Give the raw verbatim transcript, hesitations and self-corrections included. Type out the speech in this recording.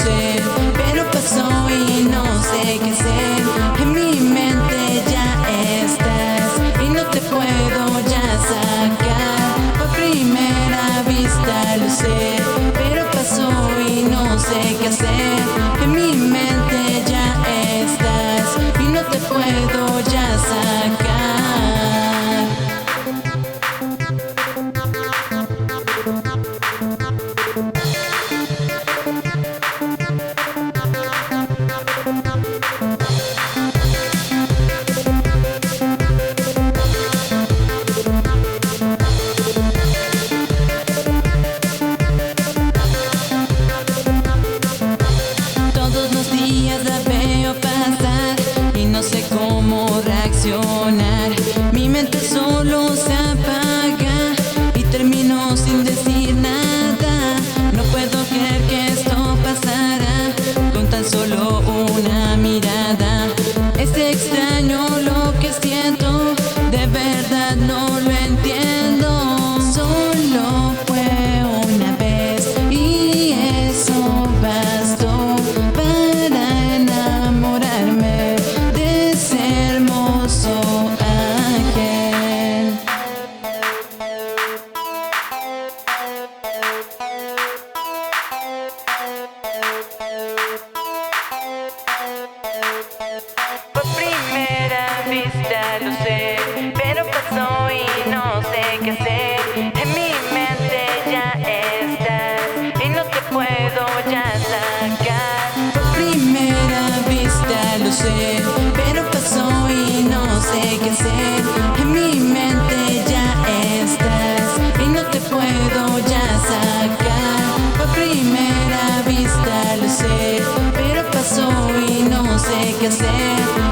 sé, pero pasó y no sé qué hacer. En mi mente ya estás y no te puedo ya sacar. Por primera vista lo sé, pero pasó y no sé qué hacer. En mi mente ya estás y no te puedo ya sacar. La veo pasar y no sé cómo reaccionar. Mi mente solo se apaga y termino sin decir nada. No puedo creer que esto pasara con tan solo una mirada. Es extraño lo que siento, de verdad no lo entiendo. Solo fue una vez y eso bastó para enamorarme de ese hermoso ángel. Por primera vista lo sé, pero pasó y no sé qué hacer. En mi mente ya estás y no te puedo ya sacar. Por primera vista lo sé, pero pasó y no sé qué hacer. En mi mente ya estás y no te puedo ya sacar. Por primera vista lo sé, pero pasó y no sé qué hacer.